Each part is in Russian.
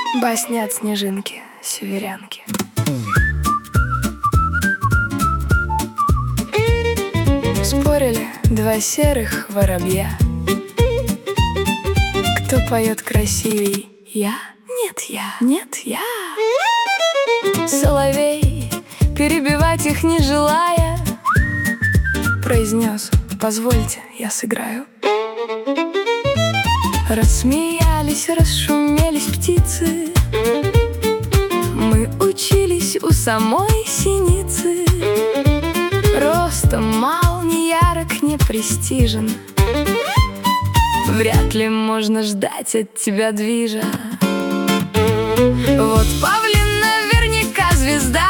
Басня от снежинки, северянки. Спорили два серых воробья, кто поет красивей, я? Нет, я. Нет, я. Соловей, перебивать их не желая, произнес: позвольте, я сыграю. Рассмеялись, расшумелись птицы, мы учились у самой синицы. Ростом мал, не ярок, не престижен, вряд ли можно ждать от тебя движа. Вот павлин наверняка звезда,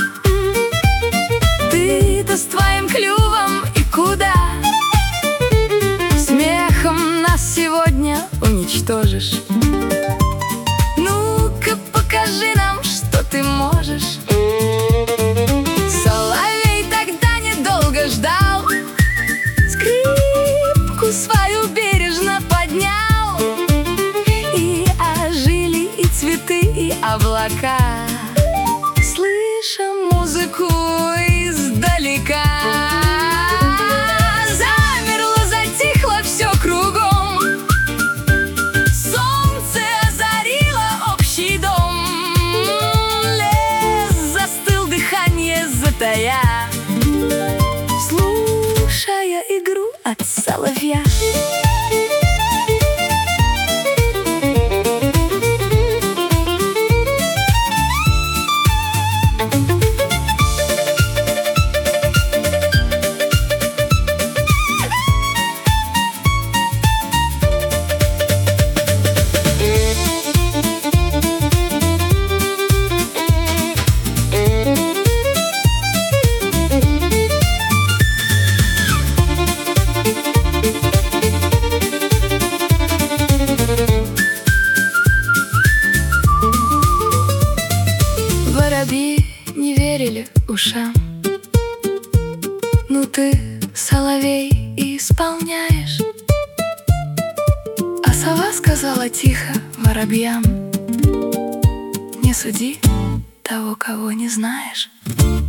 ты-то с твоим клювом и куда? Смехом нас сегодня уничтожишь. Ну-ка покажи нам, что ты можешь. Соловей тогда недолго ждал, скрипку свою бережно поднял, и ожили и цветы, и облака, слыша музыку издалека. Замерло, затихло все кругом, солнце озарило общий дом. Лес застыл, дыхание затая, слушая игру от соловья. Воробьи не верили ушам. Ну ты, соловей, исполняешь. А сова сказала тихо воробьям: не суди того, кого не знаешь.